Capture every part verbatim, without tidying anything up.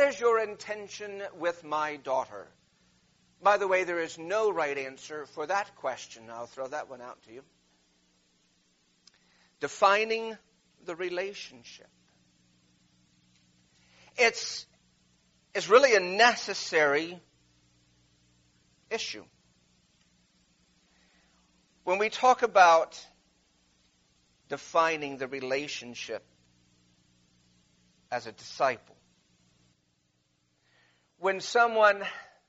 is your intention with my daughter? By the way, there is no right answer for that question. I'll throw that one out to you. Defining the relationship. It's, it's really a necessary issue. When we talk about defining the relationship as a disciple, when someone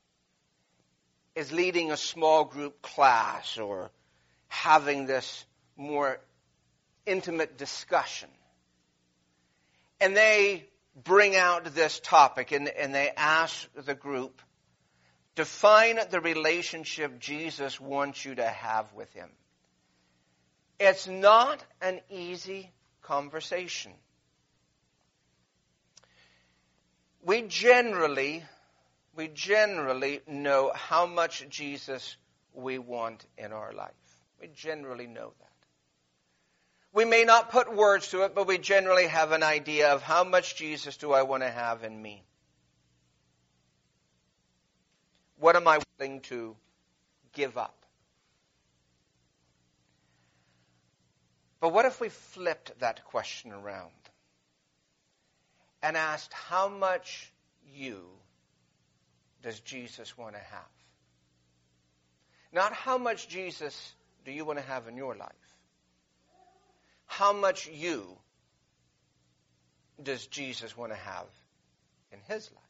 is leading a small group class or having this more intimate discussion, and they bring out this topic and, and they ask the group, define the relationship Jesus wants you to have with him. It's not an easy conversation. We generally, we generally know how much Jesus we want in our life. We generally know that. We may not put words to it, but we generally have an idea of how much Jesus do I want to have in me. What am I willing to give up? But what if we flipped that question around and asked, how much you does Jesus want to have? Not how much Jesus do you want to have in your life. How much you does Jesus want to have in his life?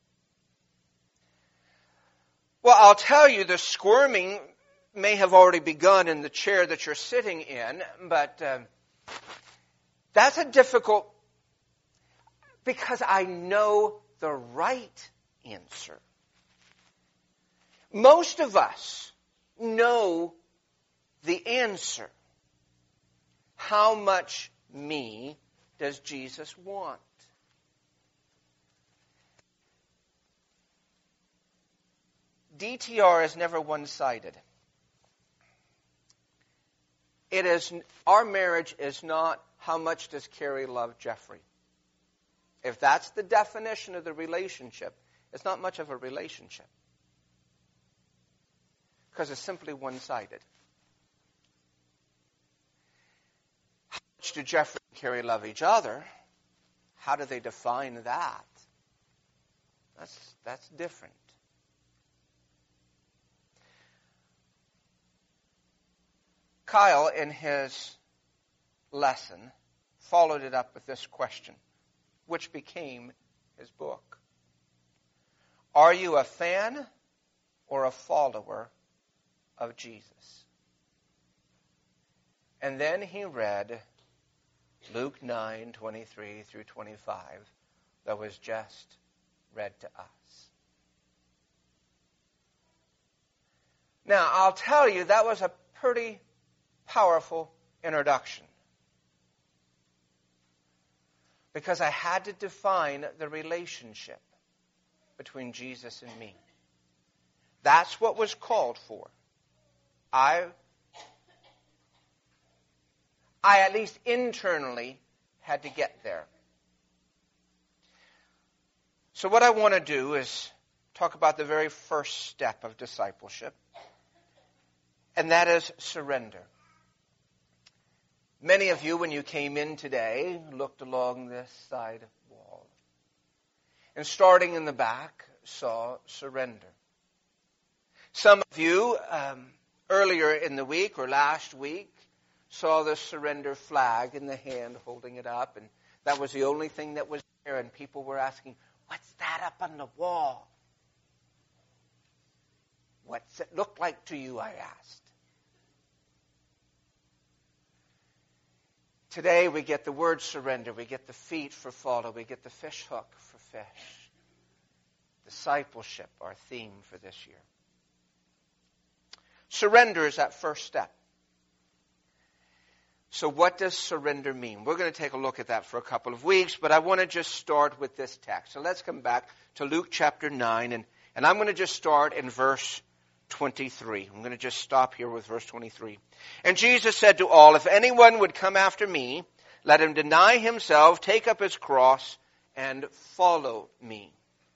Well, I'll tell you, the squirming may have already begun in the chair that you're sitting in, but uh, that's a difficult, because I know the right answer. Most of us know the answer. How much me does Jesus want? D T R is never one-sided. It is, our marriage is not how much does Carrie love Jeffrey. If that's the definition of the relationship, it's not much of a relationship. Because it's simply one-sided. How much do Jeffrey and Carrie love each other? How do they define that? That's, that's different. Kyle, in his lesson, followed it up with this question, which became his book. Are you a fan or a follower of Jesus? And then he read Luke nine, twenty-three through twenty-five, that was just read to us. Now, I'll tell you, that was a pretty powerful introduction. Because I had to define the relationship between Jesus and me. That's what was called for. I, I at least internally had to get there. So what I want to do is talk about the very first step of discipleship, and that is surrender. Many of you, when you came in today, looked along this side wall. And starting in the back, saw surrender. Some of you, um, earlier in the week or last week, saw the surrender flag in the hand holding it up. And that was the only thing that was there. And people were asking, what's that up on the wall? What's it look like to you, I asked. Today we get the word surrender, we get the feet for follow, we get the fish hook for fish. Discipleship, our theme for this year. Surrender is that first step. So what does surrender mean? We're going to take a look at that for a couple of weeks, but I want to just start with this text. So let's come back to Luke chapter nine, and, and I'm going to just start in verse twenty-three. I'm going to just stop here with verse twenty-three. And Jesus said to all, if anyone would come after me, let him deny himself, take up his cross, and follow me.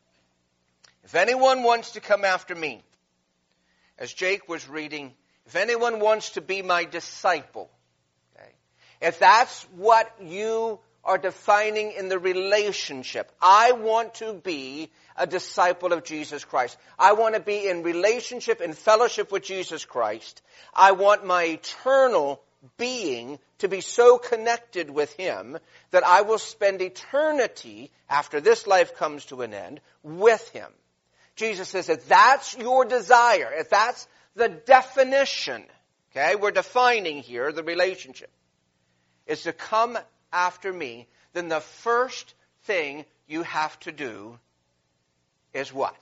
If anyone wants to come after me, as Jake was reading, if anyone wants to be my disciple, okay, if that's what you are defining in the relationship, I want to be a disciple of Jesus Christ. I want to be in relationship, in fellowship with Jesus Christ. I want my eternal being to be so connected with Him that I will spend eternity, after this life comes to an end, with Him. Jesus says, if that's your desire, if that's the definition, okay, we're defining here the relationship, is to come after me, then the first thing you have to do is what?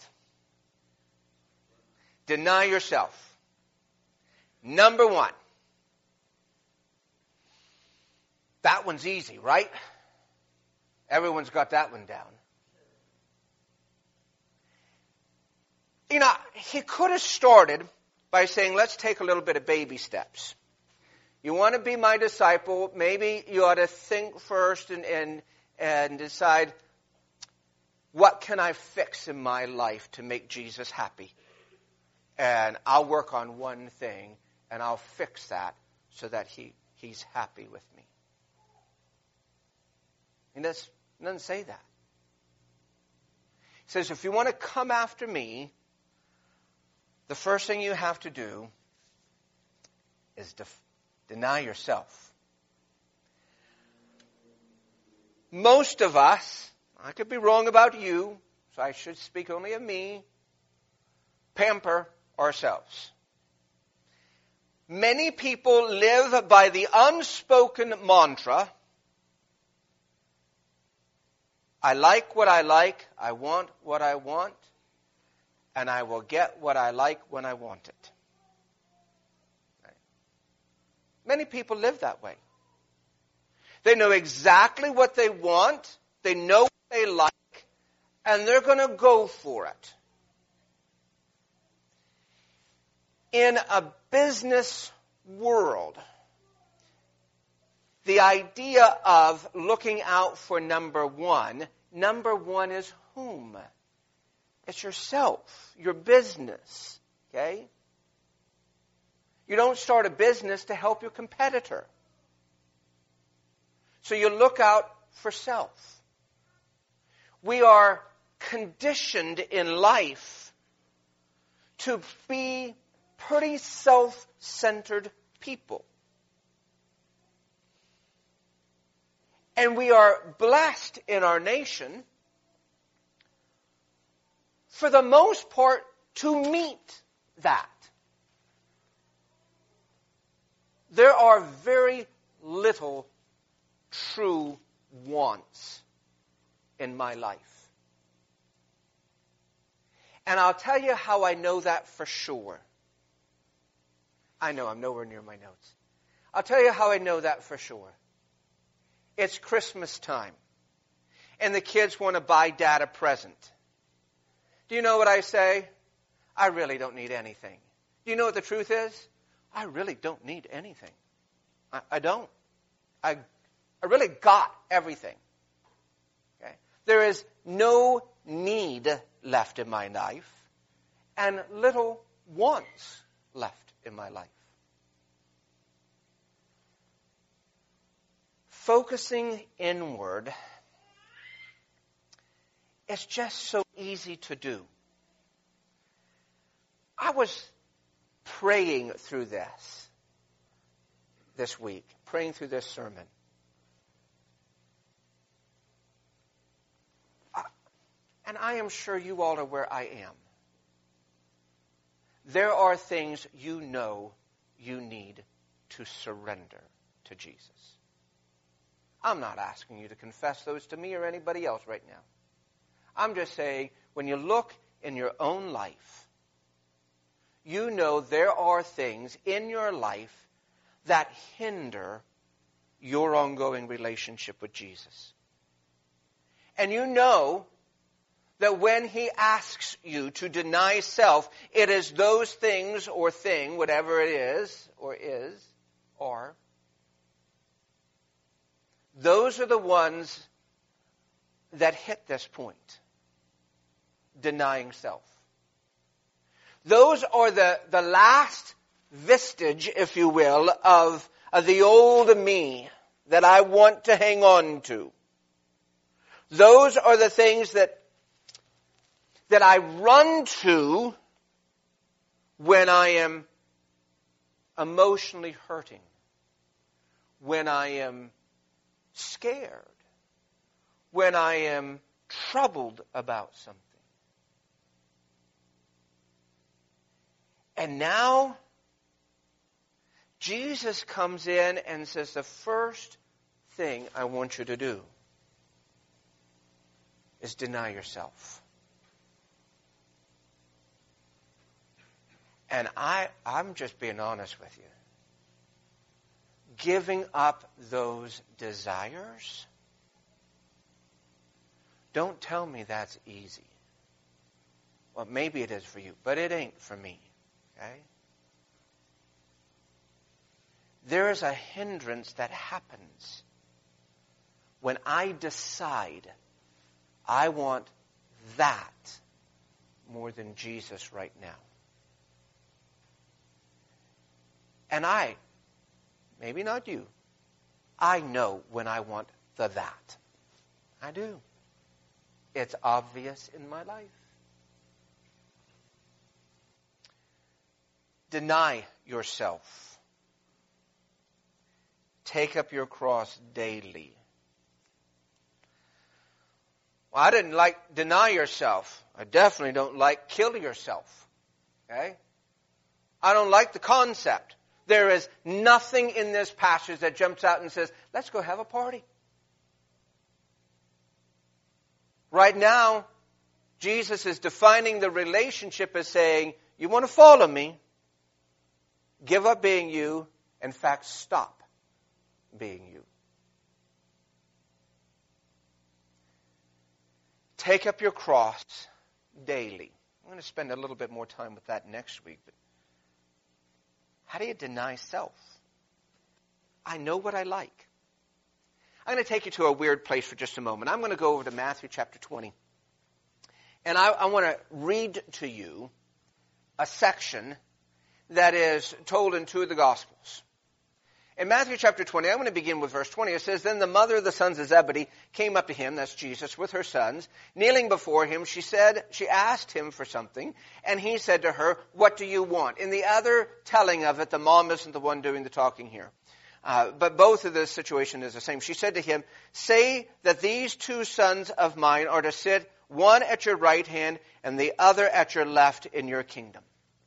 Deny yourself. Number one. That one's easy, right? Everyone's got that one down. You know, he could have started by saying, let's take a little bit of baby steps. You want to be my disciple, maybe you ought to think first and, and, and decide, what can I fix in my life to make Jesus happy? And I'll work on one thing, and I'll fix that so that he, he's happy with me. He does, doesn't say that. He says, if you want to come after me, the first thing you have to do is def- deny yourself. Most of us, I could be wrong about you, so I should speak only of me, pamper ourselves. Many people live by the unspoken mantra, I like what I like, I want what I want, and I will get what I like when I want it. Right? Many people live that way. They know exactly what they want, they know what they like, and they're going to go for it. In a business world, the idea of looking out for number one, number one is whom? It's yourself, your business, okay? You don't start a business to help your competitor. So you look out for self. We are conditioned in life to be pretty self-centered people. And we are blessed in our nation, for the most part, to meet that. There are very little true wants in my life. And I'll tell you how I know that for sure. I know I'm nowhere near my notes. I'll tell you how I know that for sure. It's Christmas time, and the kids want to buy Dad a present. Do you know what I say? I really don't need anything. Do you know what the truth is? I really don't need anything. I, I don't. I, I really got everything. Okay? There is no need left in my life, and little wants left in my life. Focusing inward is just so easy to do. I was praying through this this week, praying through this sermon. And I am sure you all are where I am. There are things you know you need to surrender to Jesus. I'm not asking you to confess those to me or anybody else right now. I'm just saying, when you look in your own life, you know there are things in your life that hinder your ongoing relationship with Jesus. And you know that when He asks you to deny self, it is those things or thing, whatever it is or is, or those are the ones that hit this point. denying self. Those are the, the last vestige, if you will, of, of the old me that I want to hang on to. Those are the things that, that I run to when I am emotionally hurting, when I am scared, when I am troubled about something. And now, Jesus comes in and says, the first thing I want you to do is deny yourself. And I, I'm just being honest with you. Giving up those desires, don't tell me that's easy. Well, maybe it is for you, but it ain't for me. Okay? There is a hindrance that happens when I decide I want that more than Jesus right now. And I, maybe not you, I know when I want the that. I do. It's obvious in my life. Deny yourself. Take up your cross daily. Well, I didn't like deny yourself. I definitely don't like kill yourself. Okay? I don't like the concept. There is nothing in this passage that jumps out and says, let's go have a party. Right now, Jesus is defining the relationship as saying, you want to follow me? Give up being you. In fact, stop being you. Take up your cross daily. I'm going to spend a little bit more time with that next week. But how do you deny self? I know what I like. I'm going to take you to a weird place for just a moment. I'm going to go over to Matthew chapter twenty. And I, I want to read to you a section that is told in two of the Gospels. In Matthew chapter twenty, I'm going to begin with verse twenty. It says, Then the mother of the sons of Zebedee came up to him, that's Jesus, with her sons. Kneeling before him, she said, she asked him for something, and he said to her, What do you want? In the other telling of it, the mom isn't the one doing the talking here. Uh, but both of the situation is the same. She said to him, Say that these two sons of mine are to sit, one at your right hand and the other at your left in your kingdom.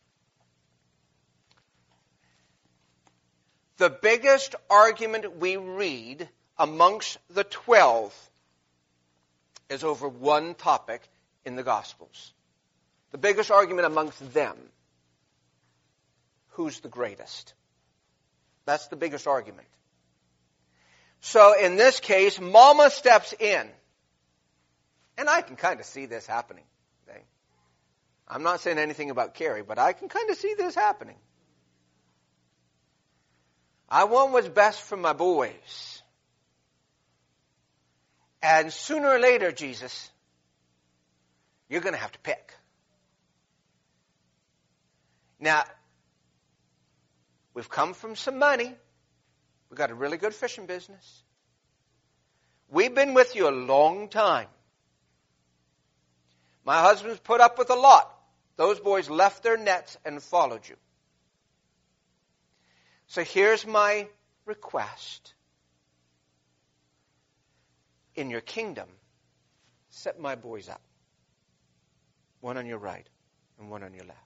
The biggest argument we read amongst the twelve is over one topic in the Gospels. The biggest argument amongst them. Who's the greatest? That's the biggest argument. So in this case, Mama steps in. And I can kind of see this happening. Okay? I'm not saying anything about Carrie, but I can kind of see this happening. I want what's best for my boys. And sooner or later, Jesus, you're going to have to pick. Now, we've come from some money. We've got a really good fishing business. We've been with you a long time. My husband's put up with a lot. Those boys left their nets and followed you. So here's my request. In your kingdom, set my boys up. One on your right and one on your left.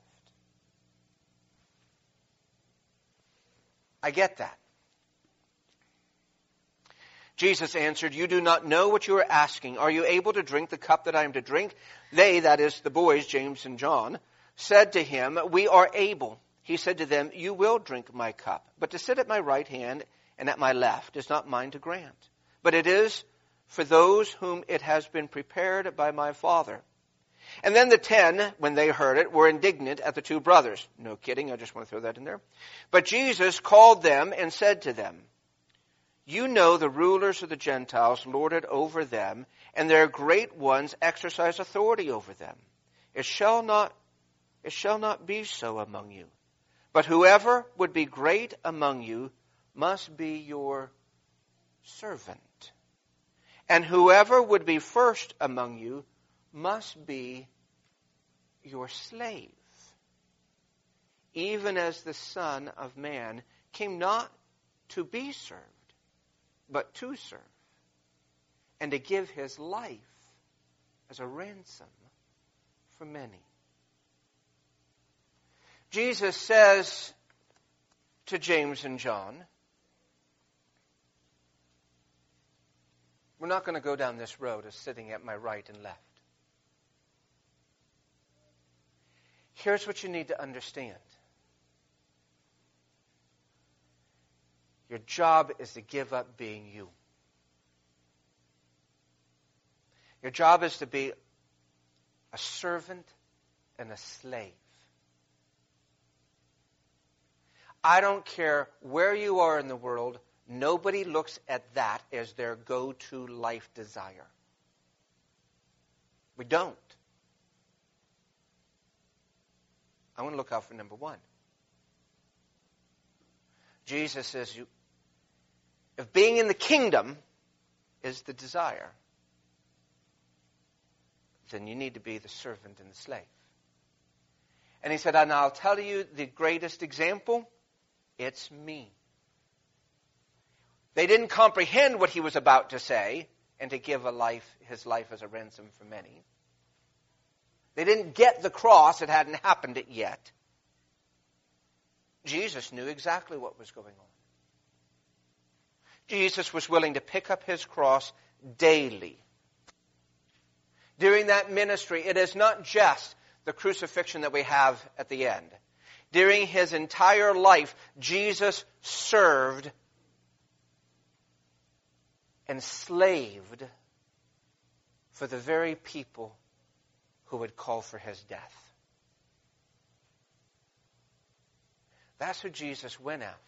I get that. Jesus answered, You do not know what you are asking. Are you able to drink the cup that I am to drink? They, that is the boys, James and John, said to him, We are able. He said to them, You will drink my cup, but to sit at my right hand and at my left is not mine to grant, but it is for those whom it has been prepared by my Father. And then the ten, when they heard it, were indignant at the two brothers. No kidding, I just want to throw that in there. But Jesus called them and said to them, You know the rulers of the Gentiles lord it over them, and their great ones exercise authority over them. It shall not, it shall not be so among you. But whoever would be great among you must be your servant. And whoever would be first among you must be your slave. Even as the Son of Man came not to be served, but to serve, and to give his life as a ransom for many. Jesus says to James and John, we're not going to go down this road of sitting at my right and left. Here's what you need to understand. Your job is to give up being you. Your job is to be a servant and a slave. I don't care where you are in the world, nobody looks at that as their go-to life desire. We don't. I want to look out for number one. Jesus says, you, if being in the kingdom is the desire, then you need to be the servant and the slave. And he said, and I'll tell you the greatest example, it's me. They didn't comprehend what he was about to say, and to give a life, his life as a ransom for many. They didn't get the cross, it hadn't happened yet. Jesus knew exactly what was going on. Jesus was willing to pick up his cross daily. During that ministry, it is not just the crucifixion that we have at the end. During his entire life, Jesus served, enslaved for the very people who would call for his death. That's who Jesus went after.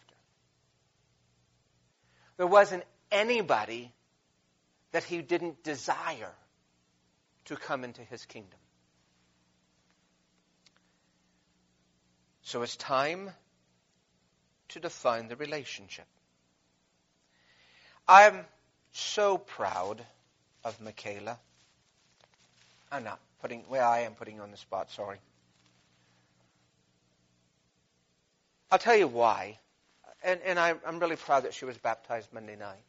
There wasn't anybody that he didn't desire to come into his kingdom. So it's time to define the relationship. I'm so proud of Michaela. I'm not putting, well, I am putting you on the spot, sorry. I'll tell you why. And, and I, I'm really proud that she was baptized Monday night.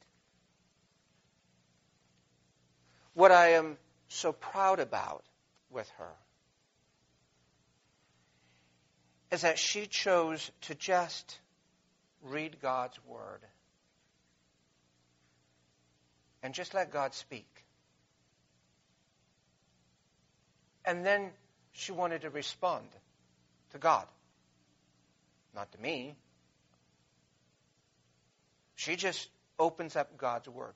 What I am so proud about with her is that she chose to just read God's Word and just let God speak. And then she wanted to respond to God. Not to me. She just opens up God's Word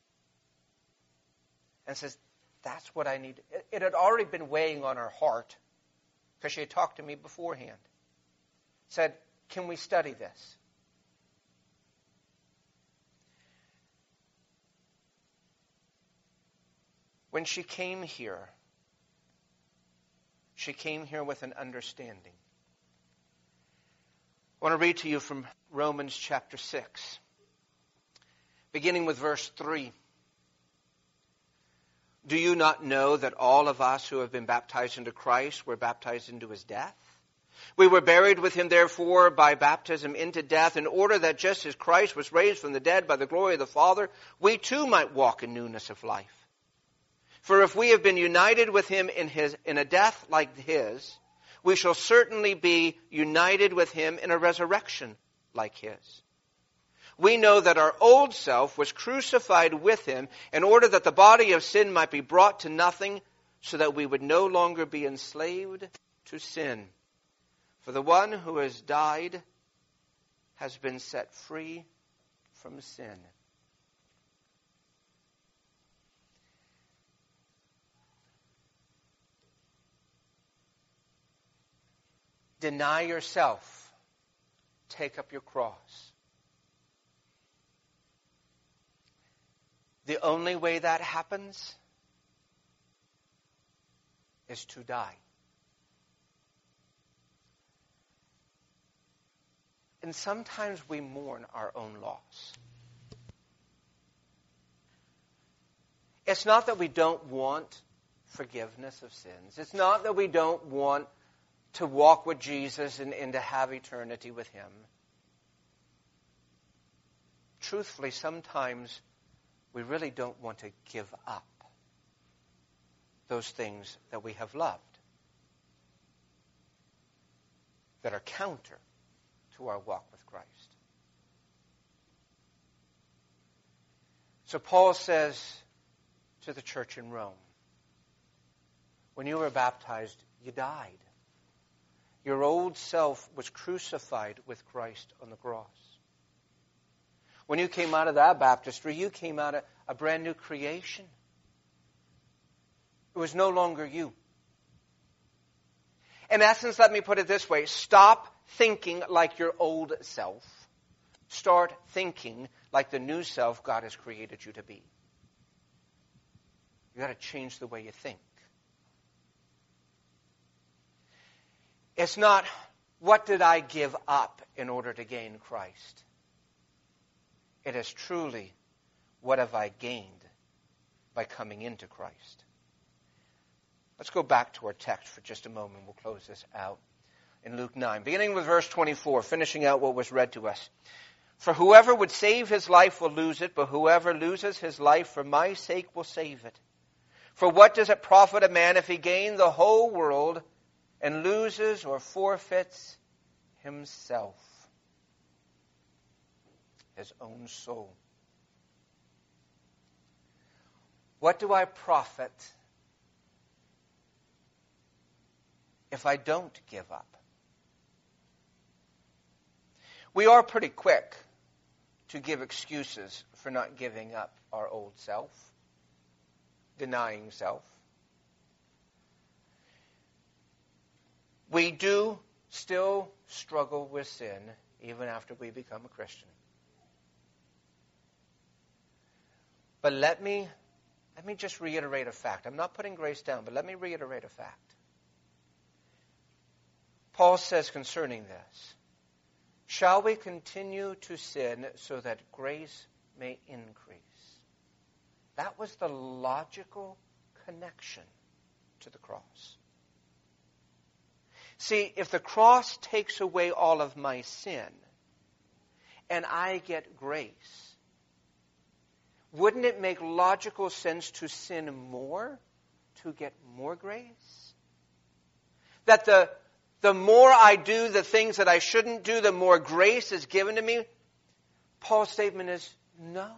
and says, that's what I need. It had already been weighing on her heart because she had talked to me beforehand. Said, can we study this? When she came here, she came here with an understanding. I want to read to you from Romans chapter six, beginning with verse three. Do you not know that all of us who have been baptized into Christ were baptized into his death? We were buried with him, therefore, by baptism into death, in order that just as Christ was raised from the dead by the glory of the Father, we too might walk in newness of life. For if we have been united with him in his in a death like his, we shall certainly be united with him in a resurrection like his. We know that our old self was crucified with him in order that the body of sin might be brought to nothing, so that we would no longer be enslaved to sin. For the one who has died has been set free from sin. Deny yourself. Take up your cross. The only way that happens is to die. And sometimes we mourn our own loss. It's not that we don't want forgiveness of sins. It's not that we don't want to walk with Jesus and, and to have eternity with Him. Truthfully, sometimes we really don't want to give up those things that we have loved, that are counter to our walk with Christ. So Paul says to the church in Rome, when you were baptized, you died. Your old self was crucified with Christ on the cross. When you came out of that baptistry, you came out of a brand new creation. It was no longer you. In essence, let me put it this way. Stop thinking like your old self. Start thinking like the new self God has created you to be. You've got to change the way you think. It's not, what did I give up in order to gain Christ? It is truly, what have I gained by coming into Christ? Let's go back to our text for just a moment. We'll close this out. In Luke nine, beginning with verse twenty-four, finishing out what was read to us. For whoever would save his life will lose it, but whoever loses his life for my sake will save it. For what does it profit a man if he gain the whole world and loses or forfeits himself, his own soul? What do I profit if I don't give up? We are pretty quick to give excuses for not giving up our old self, denying self. We do still struggle with sin even after we become a Christian. But let me, let me just reiterate a fact. I'm not putting grace down, but let me reiterate a fact. Paul says concerning this, shall we continue to sin so that grace may increase? That was the logical connection to the cross. See, if the cross takes away all of my sin and I get grace, wouldn't it make logical sense to sin more to get more grace? That the The more I do the things that I shouldn't do, the more grace is given to me? Paul's statement is no.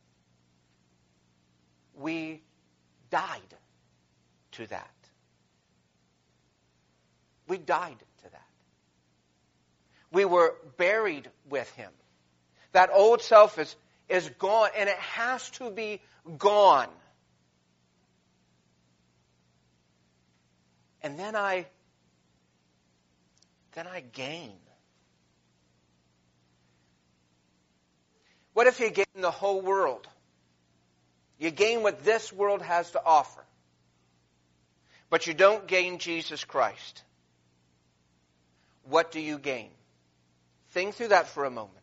We died to that. We died to that. We were buried with Him. That old self is, is gone, and it has to be gone. And then I then I gain. What if you gain the whole world? You gain what this world has to offer, but you don't gain Jesus Christ. What do you gain? Think through that for a moment.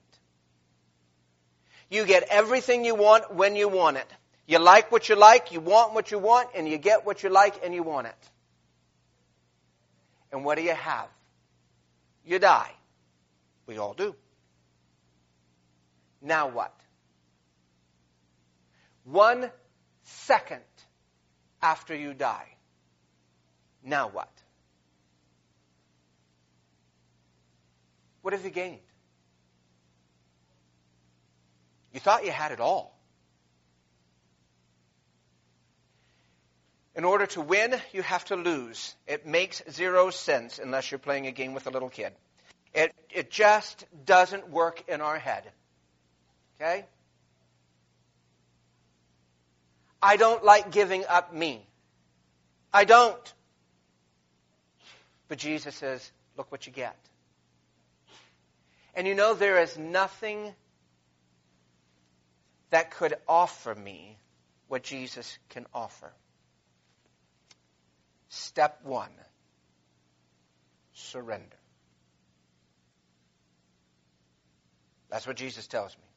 You get everything you want when you want it. You like what you like, you want what you want, and you get what you like and you want it. And what do you have? You die. We all do. Now what? One second after you die. Now what? What have you gained? You thought you had it all. In order to win, you have to lose. It makes zero sense unless you're playing a game with a little kid. It, it just doesn't work in our head. Okay? I don't like giving up me. I don't. But Jesus says, look what you get. And you know, there is nothing that could offer me what Jesus can offer. Step one, surrender. That's what Jesus tells me.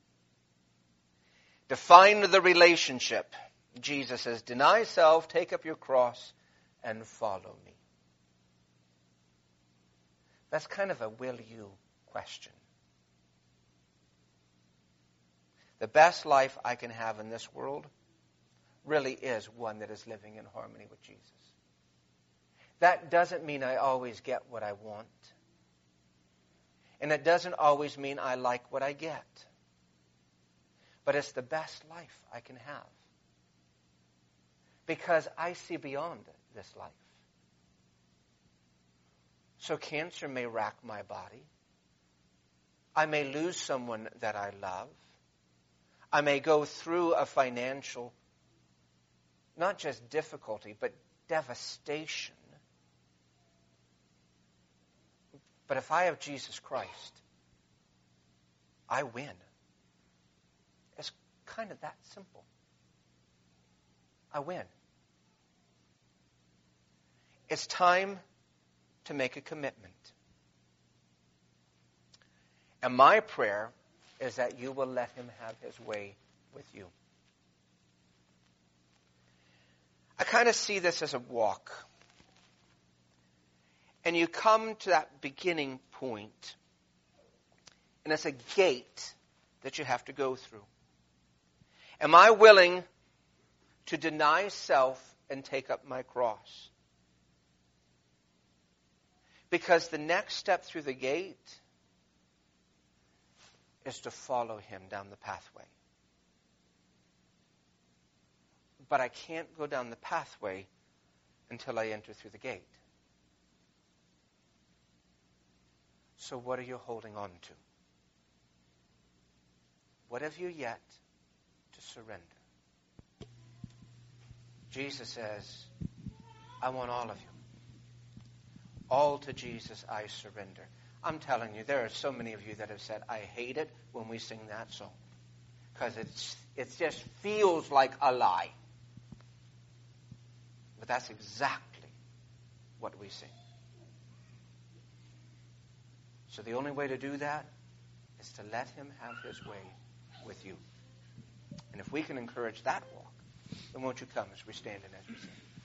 Define the relationship. Jesus says, deny self, take up your cross, and follow me. That's kind of a will you question. The best life I can have in this world really is one that is living in harmony with Jesus. That doesn't mean I always get what I want. And it doesn't always mean I like what I get. But it's the best life I can have. Because I see beyond this life. So cancer may rack my body. I may lose someone that I love. I may go through a financial, not just difficulty, but devastation. But if I have Jesus Christ, I win. It's kind of that simple. I win. It's time to make a commitment. And my prayer is that you will let him have his way with you. I kind of see this as a walk. And you come to that beginning point, and it's a gate that you have to go through. Am I willing to deny self and take up my cross? Because the next step through the gate is to follow him down the pathway. But I can't go down the pathway until I enter through the gate. So what are you holding on to? What have you yet to surrender? Jesus says, I want all of you. All to Jesus I surrender. I'm telling you, there are so many of you that have said, I hate it when we sing that song. Because it's it just feels like a lie. But that's exactly what we sing. So the only way to do that is to let him have his way with you. And if we can encourage that walk, then won't you come as we stand and as we sing.